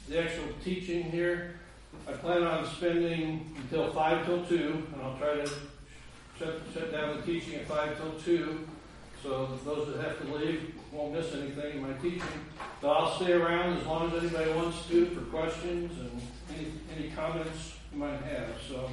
the actual teaching here, I plan on spending until 5 till 2, and I'll try to shut down the teaching at 5 till 2, so those that have to leave won't miss anything in my teaching. But I'll stay around as long as anybody wants to for questions and any comments you might have. So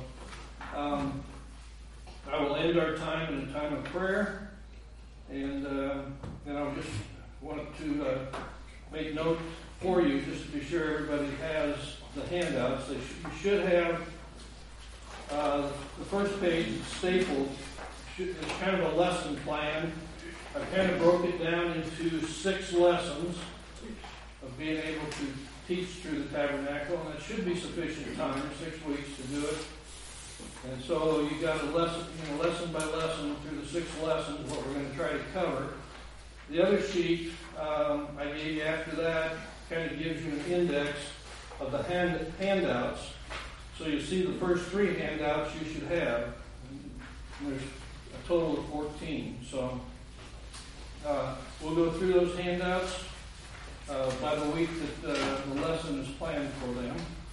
I will end our time in a time of prayer, and I just want to make note for you, just to be sure everybody has the handouts. You should have the first page stapled. It's kind of a lesson plan. I kind of broke it down into 6 lessons of being able to teach through the tabernacle, and that should be sufficient time, 6 weeks to do it. And so you got a lesson by lesson through the 6 lessons, what we're going to try to cover. The other sheet I gave you after that kind of gives you an index of the handouts. So you see the first 3 handouts you should have. There's a total of 14. So we'll go through those handouts by the week that the lesson is planned for them.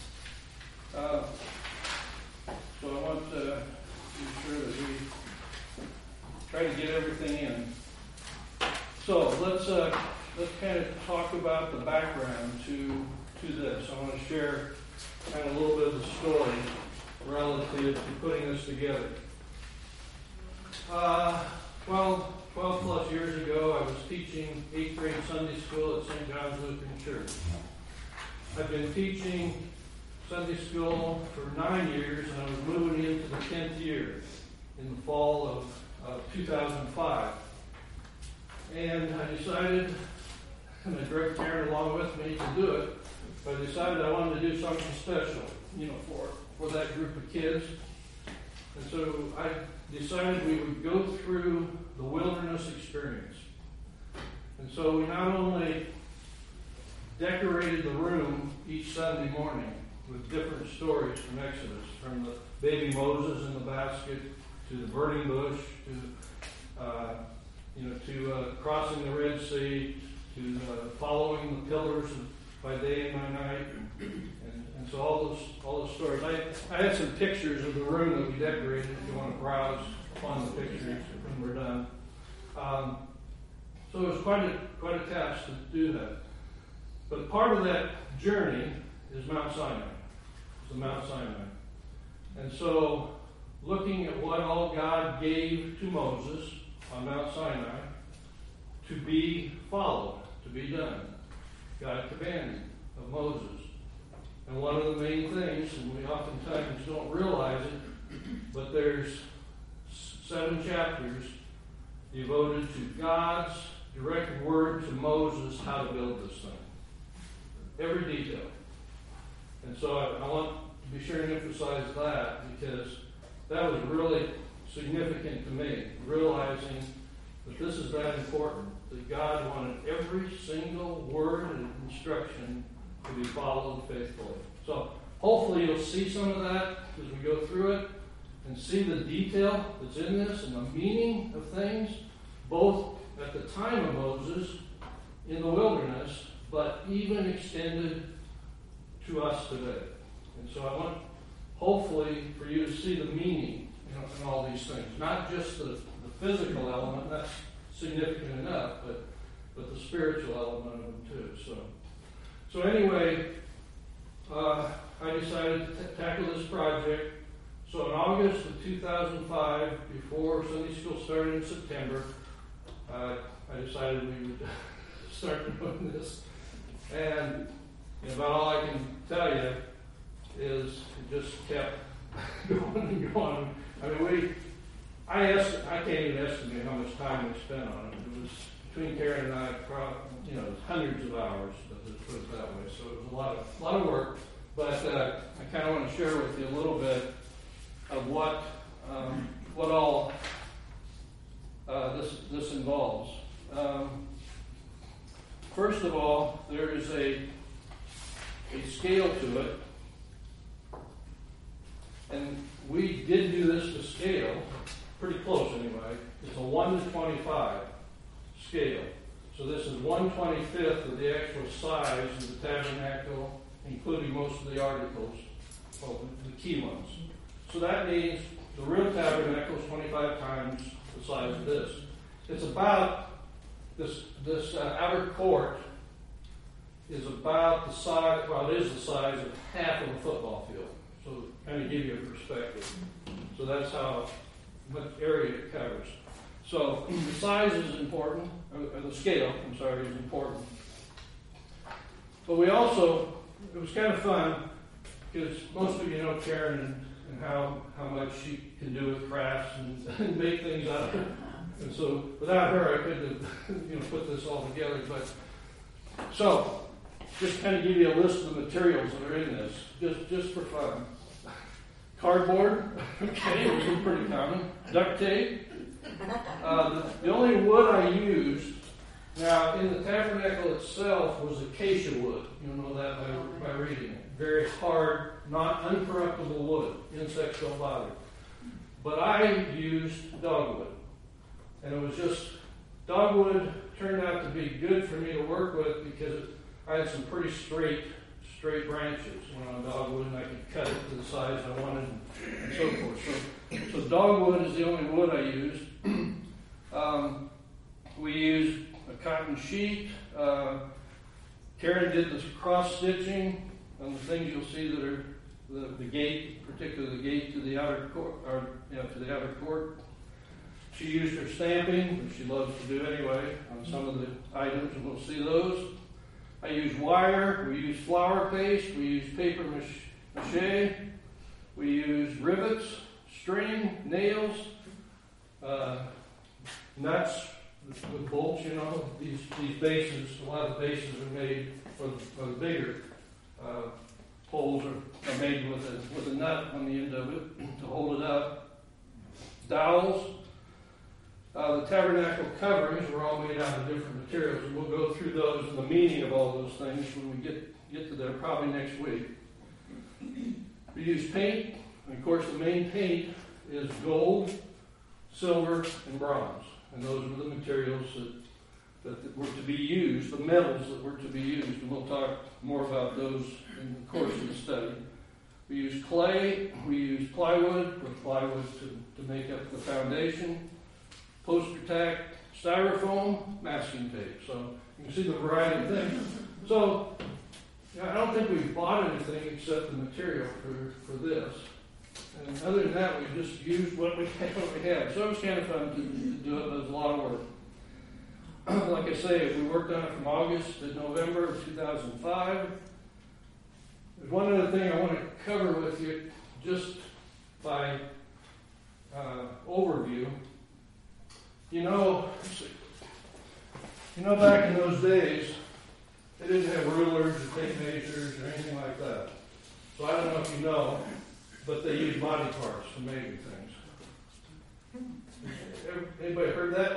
So I want to be sure that we try to get everything in. So let's kind of talk about the background to this. I want to share kind of a little bit of the story relative to putting this together. 12 plus years ago, I was teaching 8th grade Sunday school at St. John's Lutheran Church. I've been teaching Sunday school for 9 years, and I was moving into the 10th year in the fall of 2005. And I decided, and I dragged Karen along with me to do it, but I decided I wanted to do something special, for that group of kids. And so I decided we would go through the wilderness experience. And so we not only decorated the room each Sunday morning with different stories from Exodus, from the baby Moses in the basket, to the burning bush, to crossing the Red Sea, to following the pillars by day and by night, and so all those stories. I had some pictures of the room that we decorated. If you want to browse upon the pictures when we're done, so it was quite a task to do that. But part of that journey is Mount Sinai. It's the Mount Sinai, and so looking at what all God gave to Moses on Mount Sinai to be followed, to be done. God commanded of Moses. And one of the main things, and we oftentimes don't realize it, but there's 7 chapters devoted to God's direct word to Moses how to build this thing. Every detail. And so I want to be sure and emphasize that, because that was really significant to me, realizing that this is that important, that God wanted every single word and instruction to be followed faithfully. So hopefully you'll see some of that as we go through it and see the detail that's in this and the meaning of things, both at the time of Moses in the wilderness, but even extended to us today. And so I want, hopefully, for you to see the meaning in all these things. Not just the physical element, that's significant enough, but the spiritual element of them too. So anyway, I decided to tackle this project. So in August of 2005, before Sunday school started in September, I decided we would start doing this. And about all I can tell you is it just kept going and going. I mean, I can't even estimate how much time we spent on it. It was between Karen and I, hundreds of hours, let's put it that way. So it was a lot of work. But I kind of want to share with you a little bit of what all this involves. First of all, there is a scale to it, and we did do this to scale, pretty close anyway. It's a 1 to 25 scale. So this is 1/25 of the actual size of the tabernacle, including most of the articles, well, the key ones. So that means the real tabernacle is 25 times the size of this. It's about, this outer court is about the size, well, it is the size of half of a football field. So kind of give you a perspective. So that's how much area it covers. So the size is important, or the scale, I'm sorry, is important. But we also, it was kind of fun, because most of you know Karen and how much she can do with crafts and make things out of it. And so without her, I couldn't have put this all together. But so just kind of give you a list of the materials that are in this, just for fun. Cardboard, okay, which is pretty common. Duct tape. The only wood I used, now in the tabernacle itself, was acacia wood. You'll know that by reading it. Very hard, not uncorruptible wood. Insects don't bother. But I used dogwood. And it was just, dogwood turned out to be good for me to work with because I had some pretty straight branches on dogwood, and I could cut it to the size I wanted, and so forth. So dogwood is the only wood I used. We used a cotton sheet. Karen did this cross stitching on the things you'll see that are the gate, particularly the gate to the outer court, to the outer court. She used her stamping, which she loves to do anyway, on some of the items, and we'll see those. I used wire, we used flour paste, we used paper mache, we used rivets, string, nails, nuts with bolts, these bases, a lot of the bases are made for the bigger poles are made with a nut on the end of it to hold it up. Dowels. The tabernacle coverings were all made out of different materials, and we'll go through those and the meaning of all those things when we get to them, probably next week. We use paint, and of course the main paint is gold, silver, and bronze. And those were the materials that were to be used, the metals that were to be used, and we'll talk more about those in the course of the study. We use clay, we use plywood, to make up the foundation. Poster tack, styrofoam, masking tape. So you can see the variety of things. So I don't think we've bought anything except the material for this. And other than that, we just used what we had. So it was kind of fun to do it, but it was a lot of work. Like I say, we worked on it from August to November of 2005. There's one other thing I want to cover with you just by overview. Back in those days, they didn't have rulers or tape measures or anything like that. So I don't know if you know, but they used body parts for making things. Anybody heard that?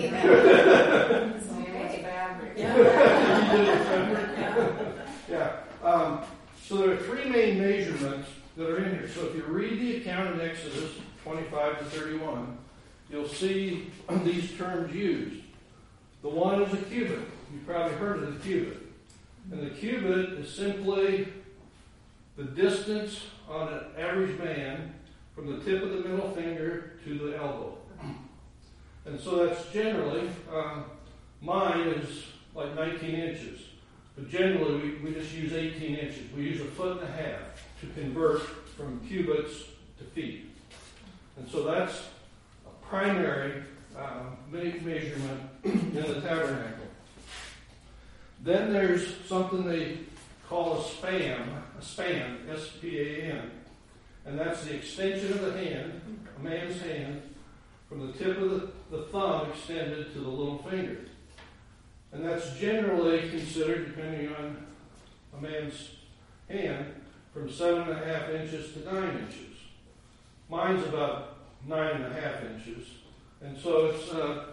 Yeah. So there are three main measurements that are in here. So if you read the account in Exodus 25 to 31, you'll see these terms used. The one is a cubit. You've probably heard of the cubit. And the cubit is simply the distance on an average man from the tip of the middle finger to the elbow. And so that's generally, mine is like 19 inches. But generally, we just use 18 inches. We use 1.5 feet to convert from cubits to feet. And so that's primary measurement in the tabernacle. Then there's something they call a span, S-P-A-N, and that's the extension of the hand, a man's hand, from the tip of the thumb extended to the little finger. And that's generally considered, depending on a man's hand, from 7.5 inches to 9 inches. Mine's about 9.5 inches. And so it's,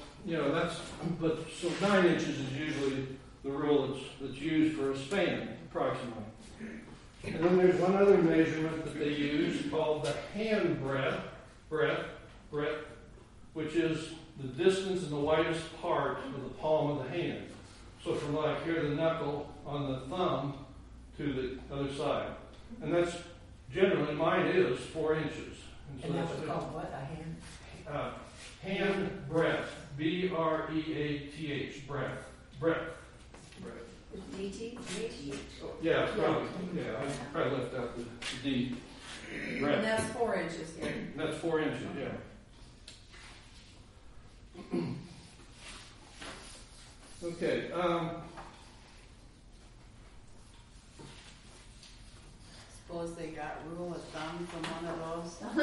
so 9 inches is usually the rule that's used for a span, approximately. And then there's one other measurement that they use called the hand breadth, which is the distance in the widest part of the palm of the hand. So from like here, the knuckle on the thumb, to the other side. And that's generally, mine is 4 inches. And that's called what, a hand? Hand breadth. B-R-E-A-T-H. Breadth. DT? Yeah, probably. Yeah, I probably left out the D. Breadth. And that's 4 inches here. That's 4 inches, yeah. Okay. Suppose they got rule of thumb from one of those.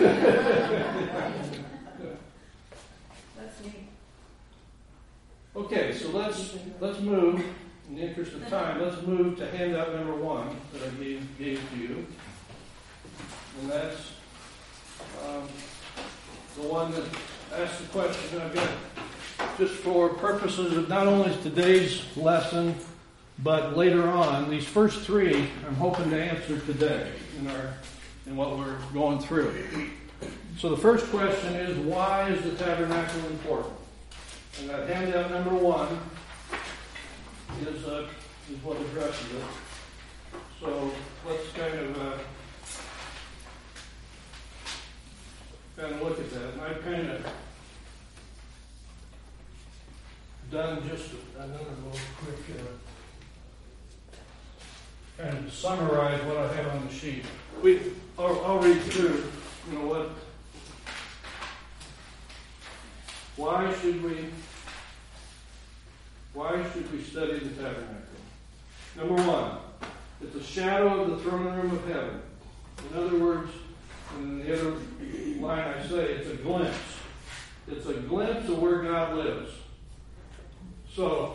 That's neat. Okay, so let's move. In the interest of time, let's move to handout number 1 that I gave to you, and that's the one that asks the question. I've got, just for purposes of not only today's lesson, but later on, these first 3 I'm hoping to answer today in what we're going through. So the first question is, why is the tabernacle important? And that handout number 1 is what addresses it. So let's kind of look at that. And I've kind of done just another little quick kind of summarize what I have on the sheet. I'll read through. Why should we study the tabernacle? Number 1, it's a shadow of the throne room of heaven. In other words, in the other line I say, it's a glimpse. It's a glimpse of where God lives. So,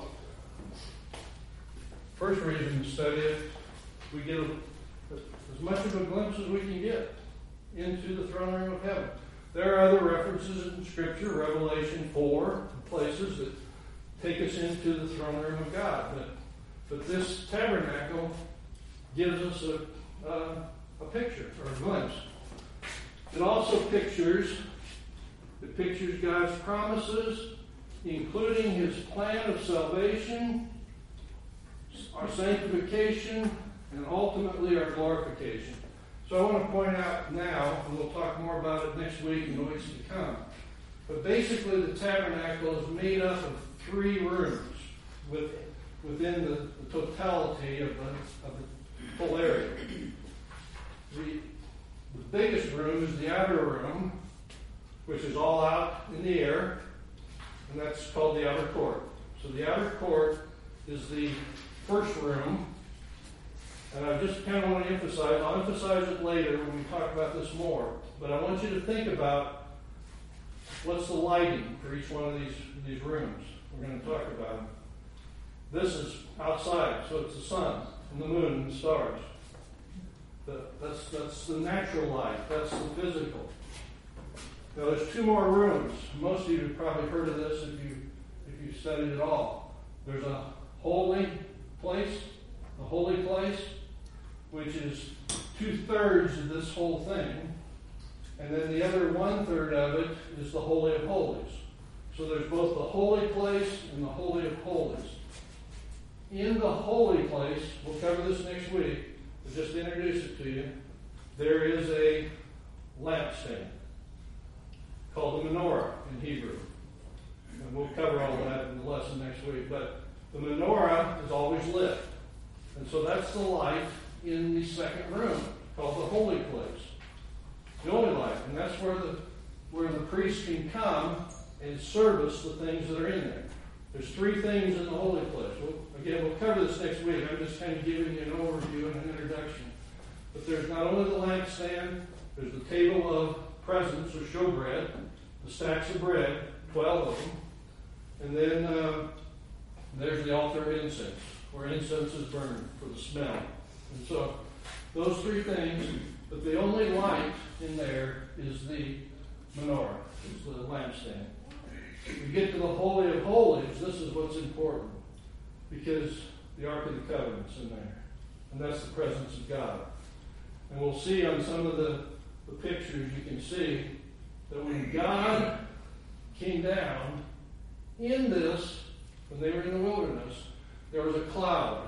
first reason to study it, we get as much of a glimpse as we can get into the throne room of heaven. There are other references in Scripture, Revelation 4, places that take us into the throne room of God. But this tabernacle gives us a picture, or a glimpse. It also pictures God's promises, including His plan of salvation, our sanctification, and ultimately our glorification. So I want to point out now, and we'll talk more about it next week and the weeks to come, but basically the tabernacle is made up of 3 rooms within the totality of the whole area. The biggest room is the outer room, which is all out in the air, and that's called the outer court. So the outer court is the first room, and I just kind of want to emphasize, I'll emphasize it later when we talk about this more, but I want you to think about what's the lighting for each one of these rooms. We're going to talk about them. This is outside, so it's the sun and the moon and the stars. That's the natural light. That's the physical. Now there's 2 more rooms. Most of you have probably heard of this if you studied it all. There's a holy place, which is 2/3 of this whole thing, and then the other 1/3 of it is the Holy of Holies. So there's both the holy place and the Holy of Holies. In the holy place, we'll cover this next week, but just to introduce it to you, there is a lampstand called the menorah in Hebrew. And we'll cover all that in the lesson next week. But the menorah is always lit. And so that's the light in the second room, called the holy place. The only light. And that's where the priest can come and service the things that are in there. There's 3 things in the holy place. We'll cover this next week. I'm just kind of giving you an overview and an introduction. But there's not only the lampstand, there's the table of presence or showbread, the stacks of bread, 12 of them, and then there's the altar of incense, where incense is burned for the smell. And so those 3 things, but the only light in there is the menorah, is the lampstand. We get to the Holy of Holies, this is what's important, because the Ark of the Covenant's in there, and that's the presence of God. And we'll see on some of the pictures, you can see that when God came down in this, when they were in the wilderness, there was a cloud.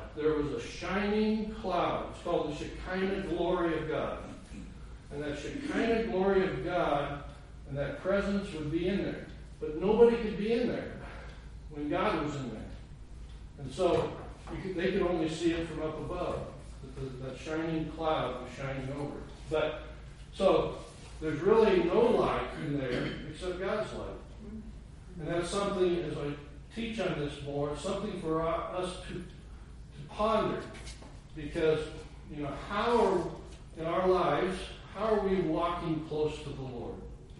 there was a shining cloud. It's called the Shekinah glory of God. And that Shekinah glory of God and that presence would be in there. But nobody could be in there when God was in there. And so they could only see it from up above. That shining cloud was shining over. But so there's really no light in there except God's light. And that's something, as I teach on this more, something for us to ponder. Because, how are, in our lives, how are we walking close to the Lord?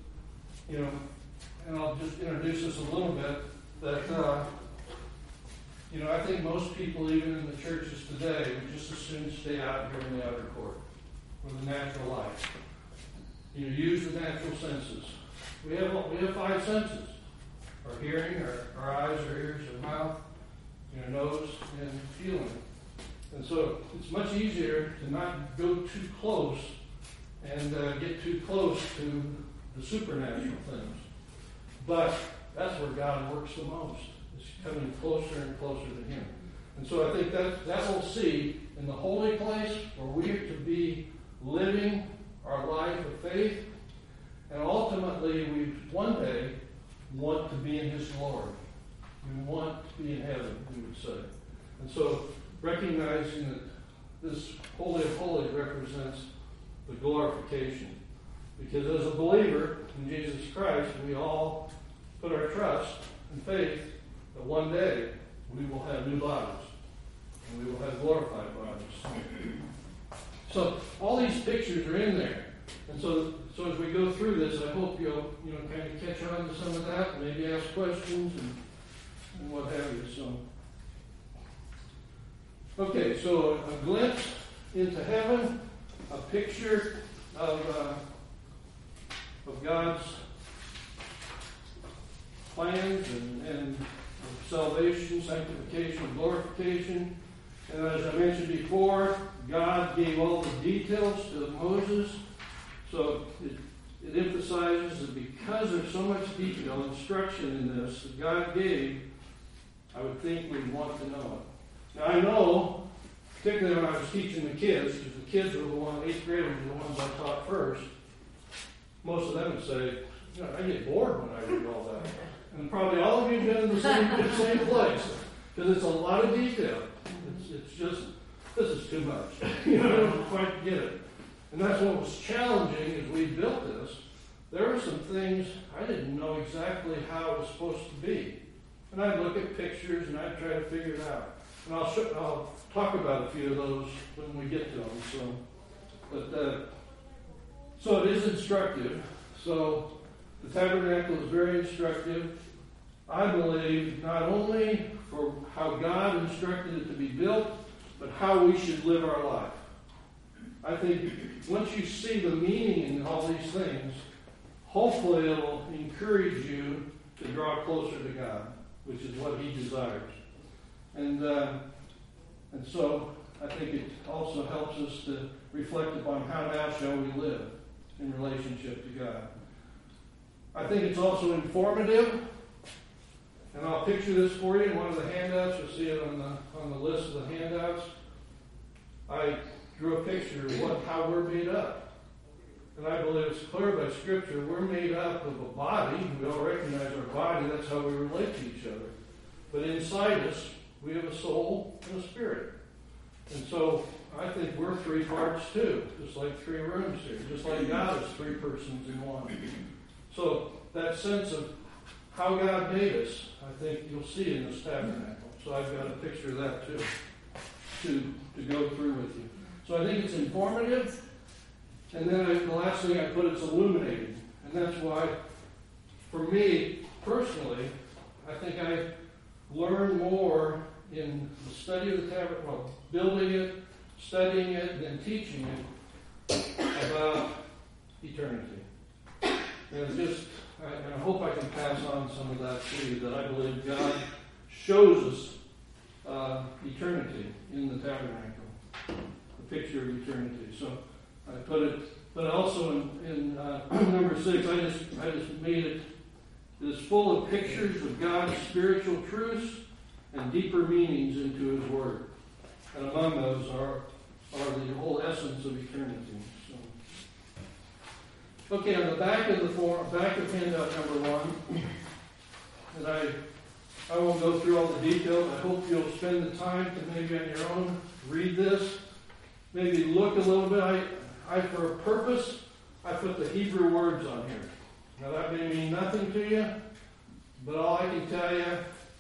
And I'll just introduce this a little bit, that, I think most people, even in the churches today, would just as soon stay out here in the outer court, or the natural light. Use the natural senses. We have 5 senses. Our hearing, our eyes, our ears, our mouth, nose, and feeling. And so it's much easier to not go too close and get too close to the supernatural things. But that's where God works the most. It's coming closer and closer to Him. And so I think that we'll see in the holy place where we are to be living our life of faith. And ultimately, we one day want to be in His glory. We want to be in heaven, we would say. And so, recognizing that this Holy of Holies represents the glorification. Because as a believer in Jesus Christ, we all put our trust and faith that one day we will have new bodies. And we will have glorified bodies. So, all these pictures are in there. And so as we go through this, I hope you'll kind of catch on to some of that, and maybe ask questions and what have you. So a glimpse into heaven, a picture of God's plans and salvation, sanctification, glorification. And as I mentioned before, God gave all the details to Moses. So it emphasizes that because there's so much detail, instruction in this that God gave, I would think we'd want to know it. Now I know, particularly when I was teaching the kids, because the kids were the 8th graders were the ones I taught first, most of them would say, I get bored when I read all that. And probably all of you have been in the same place. Because it's a lot of detail. It's just, this is too much. I don't quite get it. And that's what was challenging as we built this. There were some things I didn't know exactly how it was supposed to be. And I'd look at pictures and I'd try to figure it out. And I'll talk about a few of those when we get to them. So it is instructive. So the tabernacle is very instructive. I believe not only for how God instructed it to be built, but how we should live our life. I think once you see the meaning in all these things, hopefully it'll encourage you to draw closer to God, which is what He desires. And so I think it also helps us to reflect upon how now shall we live in relationship to God. I think it's also informative, and I'll picture this for you in one of the handouts. You'll see it on the list of the handouts. I drew a picture of how we're made up. And I believe it's clear by Scripture, we're made up of a body. We all recognize our body. That's how we relate to each other. But inside us, we have a soul and a spirit. And so I think we're 3 parts too, just like 3 rooms here, just like God is 3 persons in one. So that sense of how God made us, I think you'll see in this tabernacle. So I've got a picture of that too, to go through with you. So I think it's informative, and then the last thing I put, it's illuminating. And that's why, for me, personally, I think I learned more in the study of the tabernacle, building it, studying it, and then teaching it about eternity. And I hope I can pass on some of that to you, that I believe God shows us eternity in the tabernacle, the picture of eternity. So I put it, but also in number 6, I just made it is full of pictures of God's spiritual truths and deeper meanings into His Word. And among those are the whole essence of eternity. So. Okay, on the back of the form, back of handout number 1, and I won't go through all the details. I hope you'll spend the time to maybe on your own read this, maybe look a little bit. I for a purpose, I put the Hebrew words on here. Now that may mean nothing to you, but all I can tell you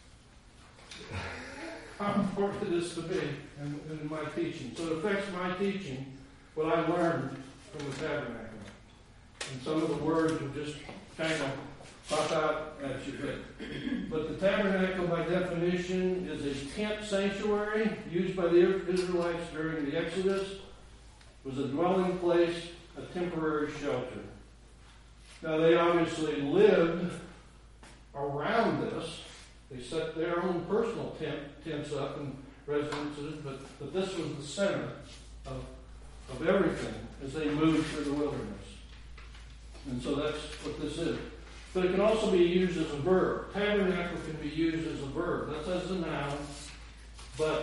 how important it is to me in my teaching. So it affects my teaching, what I learned from the tabernacle. And some of the words will just kind of pop out at you. But the tabernacle, by definition, is a tent sanctuary used by the Israelites during the Exodus. It was a dwelling place, a temporary shelter. Now, they obviously lived around this. They set their own personal tents up and residences, but this was the center of everything as they moved through the wilderness. And so that's what this is. But it can also be used as a verb. Tabernacle can be used as a verb. That's as a noun. But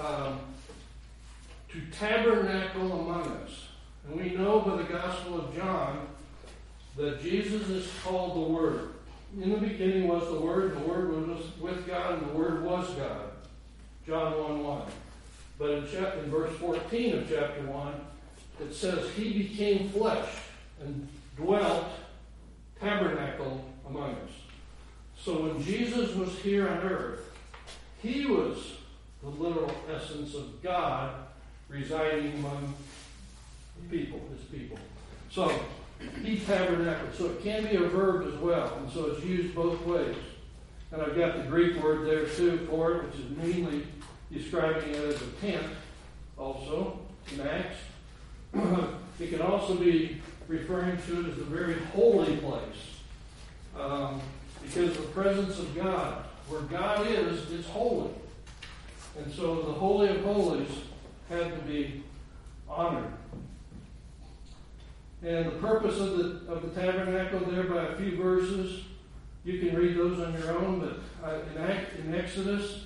to tabernacle among us. And we know by the Gospel of John that Jesus is called the Word. In the beginning was the Word was with God, and the Word was God. John 1:1. But in verse 14 of chapter 1, it says, He became flesh and dwelt, tabernacle among us. So when Jesus was here on earth, He was the literal essence of God residing among people, His people. So, He tabernacled. So it can be a verb as well. And so it's used both ways. And I've got the Greek word there too for it, which is mainly describing it as a tent also in Acts. It can also be referring to it as a very holy place. Because the presence of God, where God is holy. And so the Holy of Holies had to be honored. And the purpose of the tabernacle there by a few verses, you can read those on your own, but in Exodus,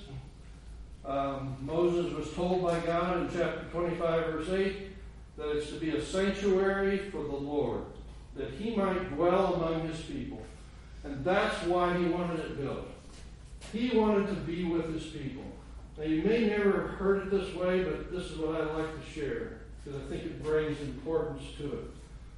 Moses was told by God in chapter 25, verse 8, that it's to be a sanctuary for the Lord, that He might dwell among His people. And that's why He wanted it built. He wanted to be with His people. Now, you may never have heard it this way, but this is what I'd like to share, because I think it brings importance to it.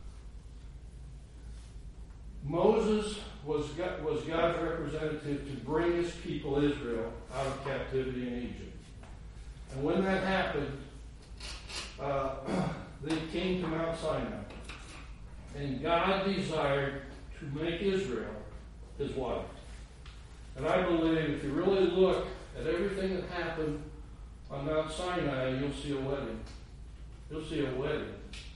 Moses was God's representative to bring His people, Israel, out of captivity in Egypt. And when that happened, they came to Mount Sinai. And God desired to make Israel His wife. And I believe if you really look at everything that happened on Mount Sinai, you'll see a wedding. You'll see a wedding.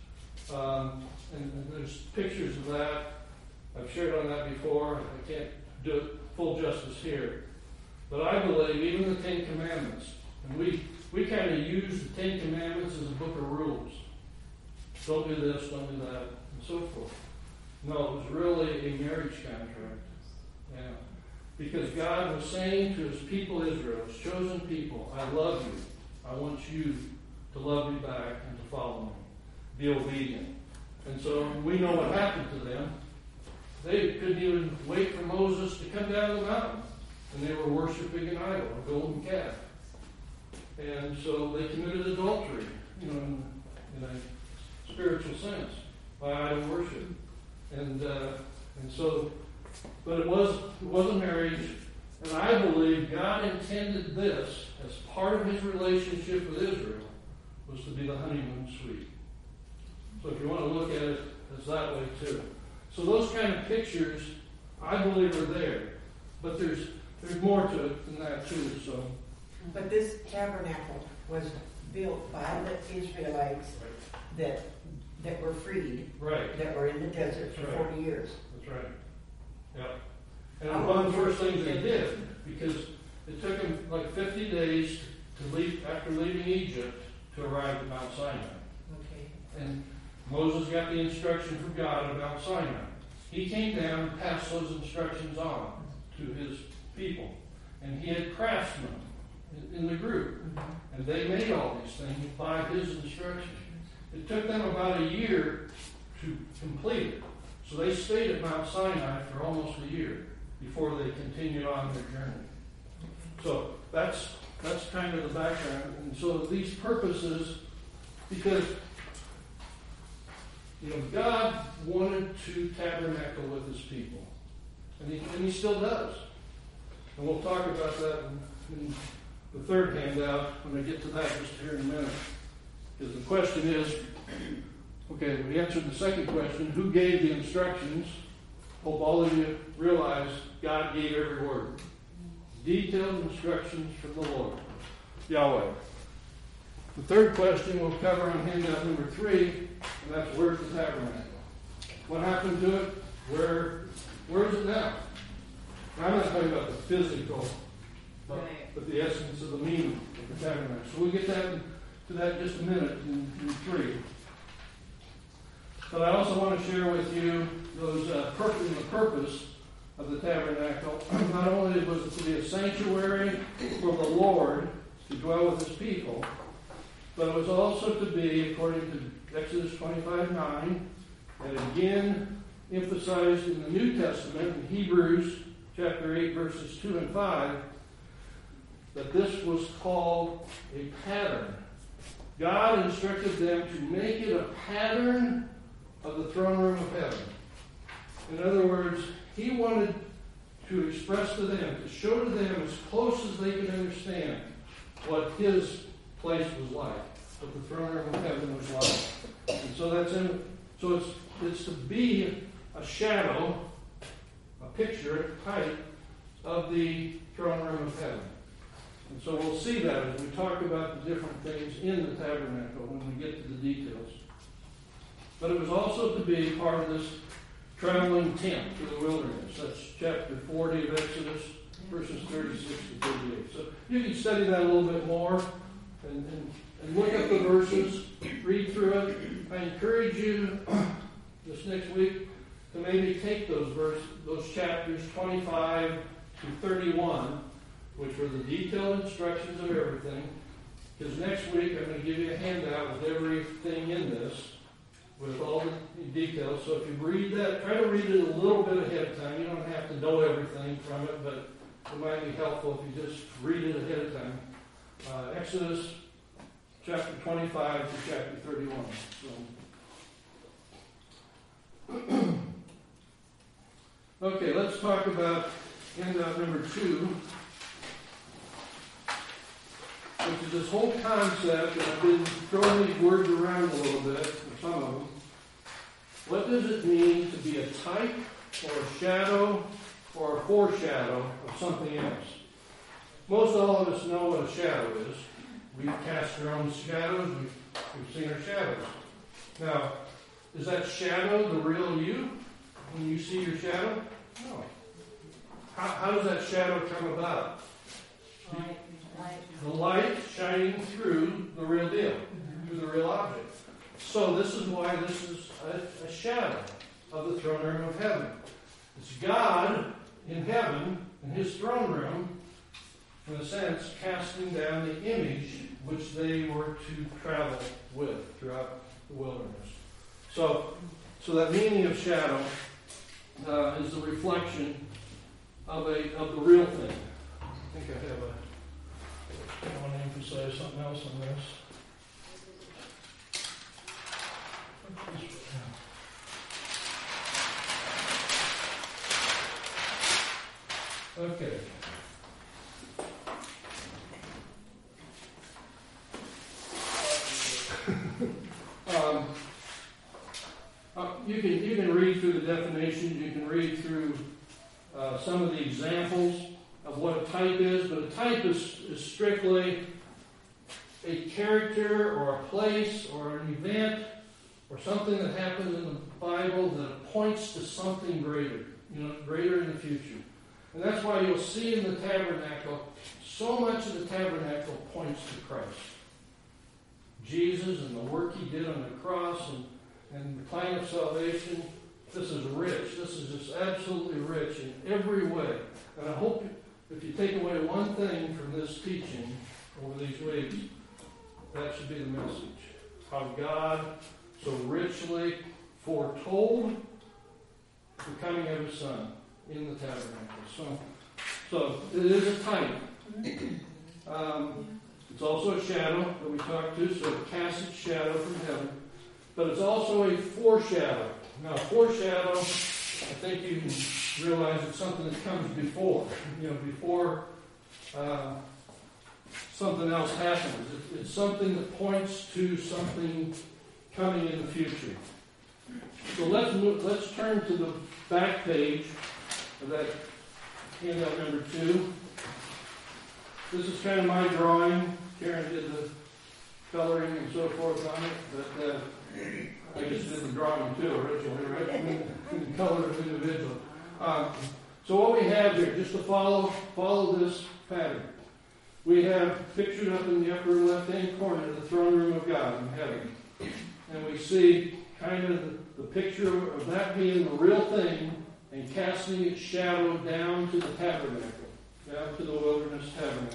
And there's pictures of that. I've shared on that before. I can't do it full justice here. But I believe even the Ten Commandments, and we kind of use the Ten Commandments as a book of rules. Don't do this, don't do that, and so forth. No, it was really a marriage contract. Yeah. Because God was saying to His people Israel, His chosen people, I love you. I want you to love me back and to follow me. Be obedient. And so we know what happened to them. They couldn't even wait for Moses to come down the mountain. And they were worshiping an idol, a golden calf. And so they committed adultery, in a spiritual sense, by idol worship. And so, but it was a marriage, and I believe God intended this as part of His relationship with Israel, was to be the honeymoon suite. So if you want to look at it, it's that way too. So those kind of pictures, I believe, are there. But there's more to it than that too. So, but this tabernacle was built by the Israelites that were freed, right, that were in the desert for 40 years. That's right. Yep. And one of the first things they did, because it took them like 50 days to leave after leaving Egypt to arrive at Mount Sinai. Okay. And Moses got the instruction from God about Sinai. He came down and passed those instructions on to his people. And he had craftsmen in the group. And they made all these things by his instructions. It took them about a year to complete it. So they stayed at Mount Sinai for almost a year before they continued on their journey. So that's kind of the background. And so these purposes, because God wanted to tabernacle with his people. And he still does. And we'll talk about that in the third handout when I get to that just here in a minute. Because the question is, okay, we answered the second question, who gave the instructions? Hope all of you realize God gave every word. Detailed instructions from the Lord, Yahweh. The third question we'll cover on handout number 3, and that's where's the tabernacle? What happened to it? Where is it now? Now, I'm not talking about the physical, but the essence of the meaning of the tabernacle. So we'll get to that in just a minute in 3. But I also want to share with you the purpose of the tabernacle. Not only was it to be a sanctuary for the Lord to dwell with his people, but it was also to be, according to Exodus 25:9, and again emphasized in the New Testament, in Hebrews chapter 8, verses 2 and 5, that this was called a pattern. God instructed them to make it a pattern of the throne room of heaven. In other words, he wanted to express to them, to show to them as close as they could understand what his place was like, what the throne room of heaven was like. And so it's to be a shadow, a picture, a type of the throne room of heaven. And so we'll see that as we talk about the different things in the tabernacle when we get to the details. But it was also to be part of this traveling tent through the wilderness. That's chapter 40 of Exodus, verses 36 to 38. So you can study that a little bit more and look up the verses, read through it. I encourage you this next week to maybe take those chapters 25 to 31, which were the detailed instructions of everything. Because next week I'm going to give you a handout with everything in this, with all the details. So if you read that, try to read it a little bit ahead of time. You don't have to know everything from it, but it might be helpful if you just read it ahead of time. Exodus chapter 25 to chapter 31. So. Okay, let's talk about handout number 2, which is this whole concept, and I've been throwing these words around a little bit, or some of them. What does it mean to be a type, or a shadow, or a foreshadow of something else? Most all of us know what a shadow is. We've cast our own shadows, we've seen our shadows. Now, is that shadow the real you when you see your shadow? No. How does that shadow come about? The light shining through the real deal, through the real object. So this is why this is a shadow of the throne room of heaven. It's God in heaven, in his throne room, in a sense, casting down the image which they were to travel with throughout the wilderness. So that meaning of shadow is the reflection of the real thing. I think I want to emphasize something else on this. Okay. You can read through the definitions. You can read through some of the examples of what a type is, but a type is strictly a character or a place or an event or something that happens in the Bible that points to something greater, greater in the future. And that's why you'll see in the tabernacle, so much of the tabernacle points to Christ. Jesus and the work he did on the cross and the plan of salvation. This is rich. This is just absolutely rich in every way. And I hope if you take away one thing from this teaching over these weeks, that should be the message. How God so richly foretold the coming of His Son in the tabernacle. So it is a type. It's also a shadow that we talked to, so it casts its shadow from heaven. But it's also a foreshadow. Now, foreshadow, I think you can realize it's something that comes before. Before something else happens. It's something that points to something coming in the future. So let's turn to the back page of that handout number 2. This is kind of my drawing. Karen did the coloring and so forth on it, but I just did the drawing too originally, right? The color of individual. So what we have here, just to follow this pattern, we have pictured up in the upper left-hand corner the throne room of God in heaven. And we see kind of the picture of that being the real thing and casting its shadow down to the tabernacle, down to the wilderness tabernacle.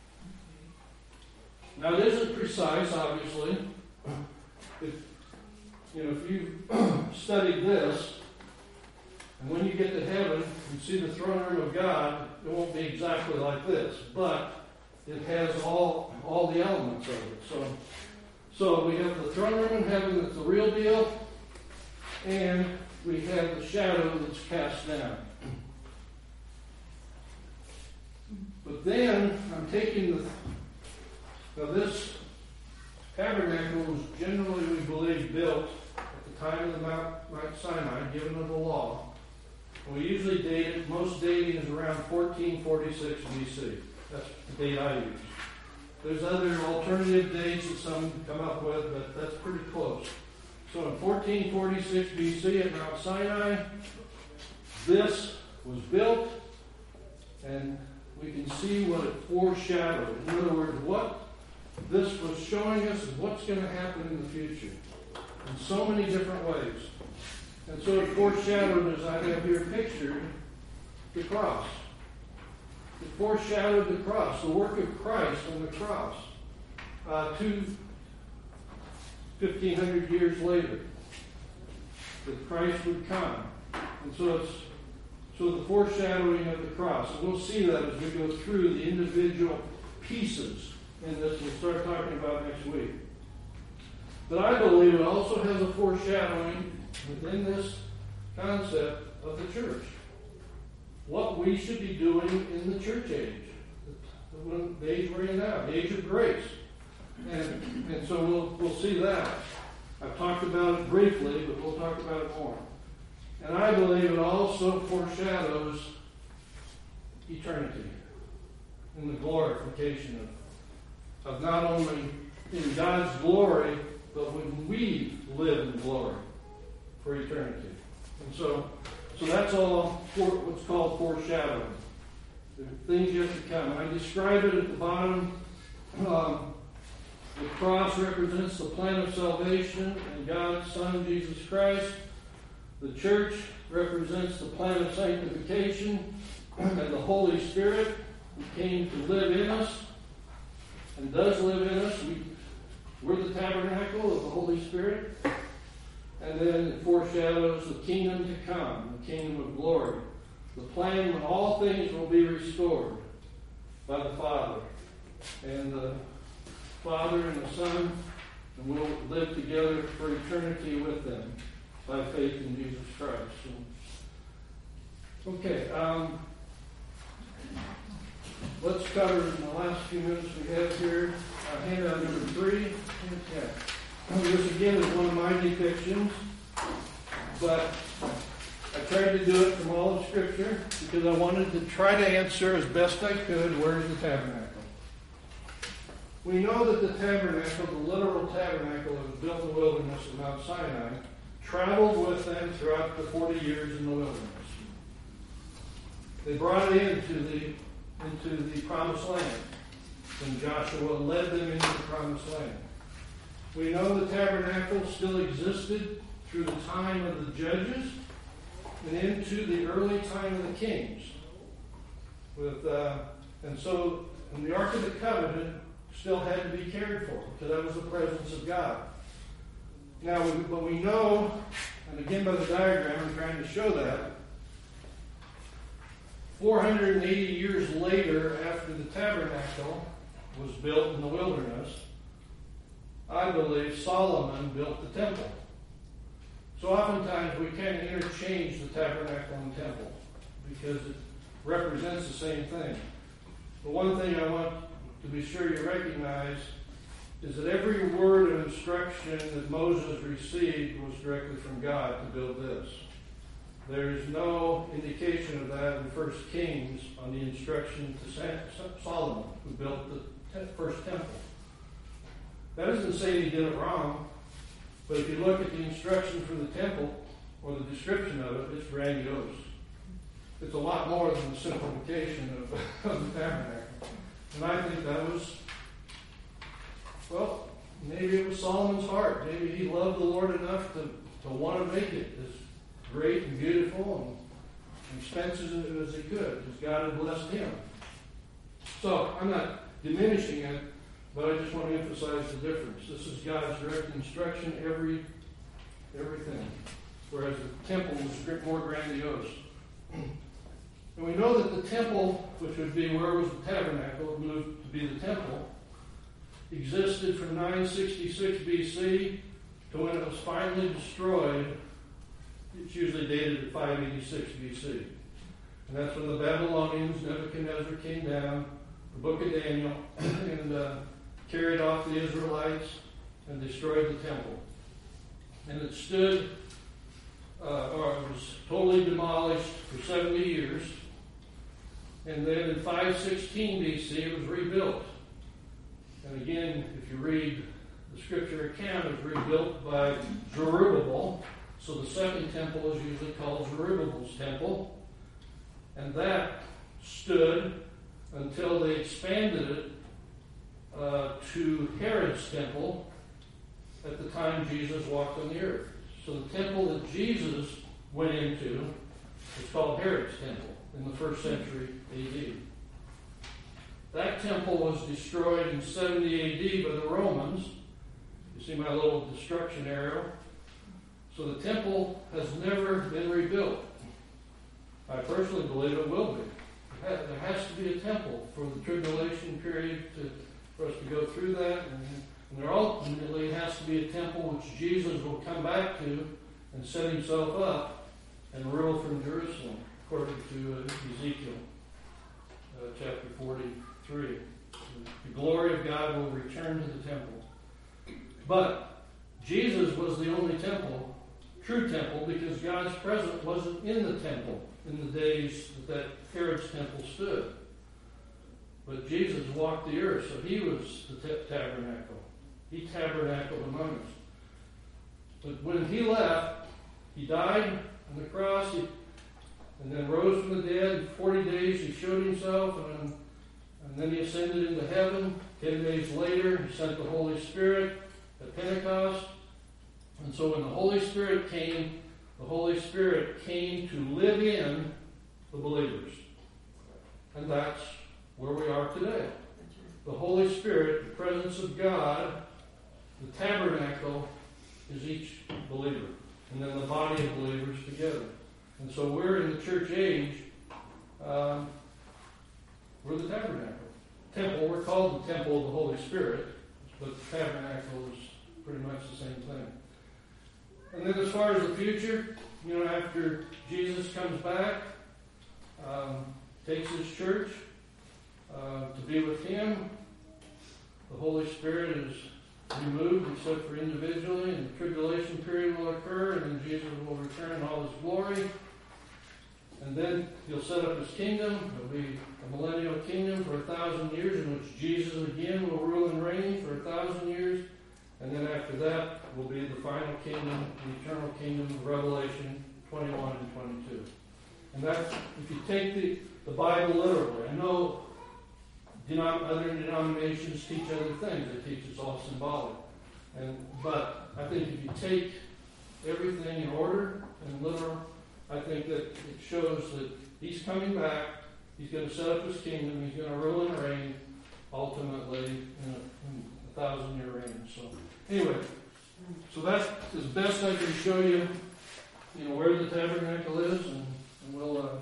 Now, it isn't precise, obviously. If you studied this, and when you get to heaven and see the throne room of God, it won't be exactly like this, but it has all the elements of it. So we have the throne room in heaven that's the real deal, and we have the shadow that's cast down. But then I'm taking now this tabernacle was generally, we believe, built at the time of the Mount Sinai, given of the law. And we usually date it, most dating is around 1446 BC. That's the date I use. There's other alternative dates that some come up with, but that's pretty close. So in 1446 BC at Mount Sinai, this was built, and we can see what it foreshadowed. In other words, what this was showing us is what's going to happen in the future in so many different ways. And so it foreshadowed, as I have here pictured, the cross. It foreshadowed the cross, the work of Christ on the cross. 1,500 years later, that Christ would come. And so it's the foreshadowing of the cross. And we'll see that as we go through the individual pieces in this we'll start talking about next week. But I believe it also has a foreshadowing within this concept of the church. What we should be doing in the church age. The age we're in now, the age of grace. And so we'll see that. I've talked about it briefly, but we'll talk about it more. And I believe it also foreshadows eternity and the glorification of not only in God's glory, but when we live in glory for eternity. And so that's all what's called foreshadowing. The things yet to come. I describe it at the bottom. The cross represents the plan of salvation and God's Son, Jesus Christ. The church represents the plan of sanctification and the Holy Spirit who came to live in us and does live in us. We're the tabernacle of the Holy Spirit. And then it foreshadows the kingdom to come, the kingdom of glory. The plan when all things will be restored by the Father. And the Father and the Son, and we'll live together for eternity with them by faith in Jesus Christ. Okay, let's cover in the last few minutes we have here, handout number 3. This again is one of my depictions, but I tried to do it from all of Scripture because I wanted to try to answer as best I could, where is the tabernacle? We know that the tabernacle, the literal tabernacle that was built in the wilderness of Mount Sinai, traveled with them throughout the 40 years in the wilderness. They brought it into the promised land, and Joshua led them into the promised land. We know the tabernacle still existed through the time of the judges and into the early time of the kings. And the Ark of the Covenant still had to be cared for, because that was the presence of God. Now, but we know, and again by the diagram I'm trying to show that, 480 years later, after the tabernacle was built in the wilderness, I believe Solomon built the temple. So oftentimes we kind of interchange the tabernacle and temple because it represents the same thing. The one thing I want to be sure you recognize is that every word of instruction that Moses received was directly from God to build this. There is no indication of that in 1 Kings on the instruction to Solomon, who built the first temple. That doesn't say he did it wrong, but if you look at the instruction for the temple, or the description of it, it's grandiose. It's a lot more than the simplification of the tabernacle. And I think that was, well, maybe it was Solomon's heart. Maybe he loved the Lord enough to want to make it as great and beautiful and expensive as he could, because God had blessed him. So I'm not diminishing it, but I just want to emphasize the difference. This is God's direct instruction, everything. Whereas the temple was more grandiose. And we know that the temple, which would be where was the tabernacle, moved to be the temple, existed from 966 BC to when it was finally destroyed. It's usually dated at 586 BC. And that's when the Babylonians, Nebuchadnezzar, came down, the book of Daniel, and carried off the Israelites and destroyed the temple. And it stood, or it was totally demolished for 70 years. And then in 516 BC, it was rebuilt. And again, if you read the scripture account, it was rebuilt by Zerubbabel. So the second temple is usually called Zerubbabel's temple. And that stood until they expanded it to Herod's temple at the time Jesus walked on the earth. So the temple that Jesus went into was called Herod's temple in the 1st century AD. That temple was destroyed in 70 AD by the Romans. You see my little destruction arrow? So the temple has never been rebuilt. I personally believe it will be. There has to be a temple for the tribulation period for us to go through that. And there ultimately has to be a temple which Jesus will come back to and set himself up and rule from Jerusalem, according to Ezekiel chapter 43. The glory of God will return to the temple. But Jesus was the only temple, true temple, because God's presence wasn't in the temple in the days that Herod's temple stood. But Jesus walked the earth, so he was the tabernacle. He tabernacled among us. But when he left, he died on the cross, and then rose from the dead. 40 days he showed himself, and then he ascended into heaven. 10 days later, he sent the Holy Spirit at Pentecost. And so when the Holy Spirit came to live in the believers. And that's where we are today. The Holy Spirit, the presence of God, the tabernacle is each believer. And then the body of believers together. And so we're in the church age. We're the tabernacle. Temple, we're called the temple of the Holy Spirit. But the tabernacle is pretty much the same thing. And then as far as the future, after Jesus comes back, takes his church to be with him, the Holy Spirit is removed except for individually, and the tribulation period will occur, and then Jesus will return in all his glory. And then he'll set up his kingdom. It'll be a millennial kingdom for 1,000 years, in which Jesus again will rule and reign for 1,000 years. And then after that will be the final kingdom, the eternal kingdom of Revelation 21 and 22. And that's, if you take the Bible literally, I know other denominations teach other things. They teach it's all symbolic. But I think if you take everything in order and literal, I think that it shows that he's coming back He's going to set up his kingdom. He's going to rule and reign ultimately in a 1,000-year reign. So anyway, so that's as best I can show you, where the tabernacle is, and we'll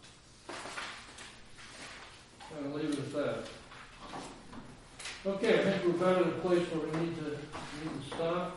kind of leave it at that. Okay, I think we're about at a place where we need to stop.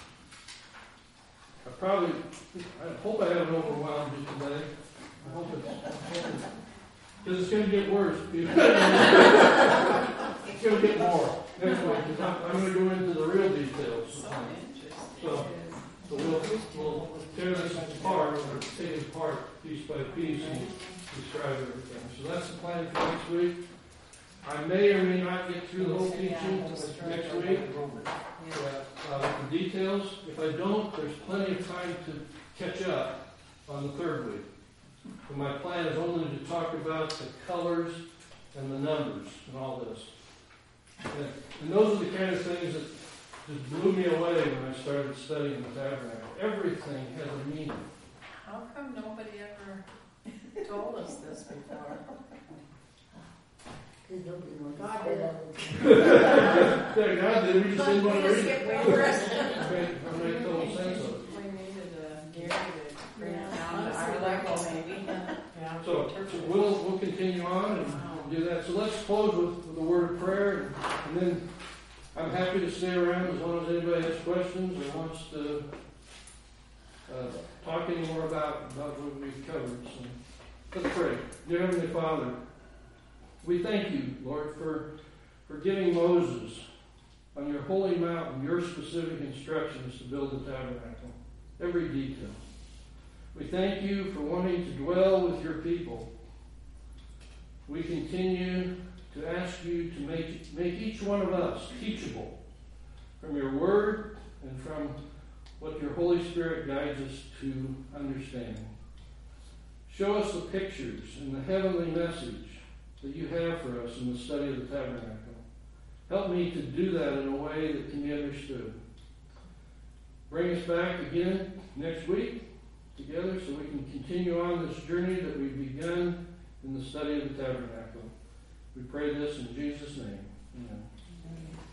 I hope I haven't overwhelmed you today. I hope it's because it's going to get worse. It's going to get more next week. I'm going to go into the real details. So we'll tear this apart, or take it apart piece by piece and describe everything. So that's the plan for next week. I may or may not get through the whole teaching next week with the details. If I don't, there's plenty of time to catch up on the third week. But my plan is only to talk about the colors and the numbers and all this. And those are the kind of things that just blew me away when I started studying the tabernacle. Everything has a meaning. How come nobody ever told us this before? God did it. Yeah, God did. We just didn't want to read it. It Make total sense of it. We needed Gary to bring it down to our level, maybe. So we'll continue on and do that. So let's close with a word of prayer, and then I'm happy to stay around as long as anybody has questions or wants to talk any more about what we've covered. So let's pray. Dear Heavenly Father, we thank you, Lord, for giving Moses on your holy mountain your specific instructions to build the tabernacle, every detail. We thank you for wanting to dwell with your people. We continue to ask you to make each one of us teachable from your word and from what your Holy Spirit guides us to understand. Show us the pictures and the heavenly message that you have for us in the study of the tabernacle. Help me to do that in a way that can be understood. Bring us back again next week together so we can continue on this journey that we've begun in the study of the tabernacle. We pray this in Jesus' name. Amen.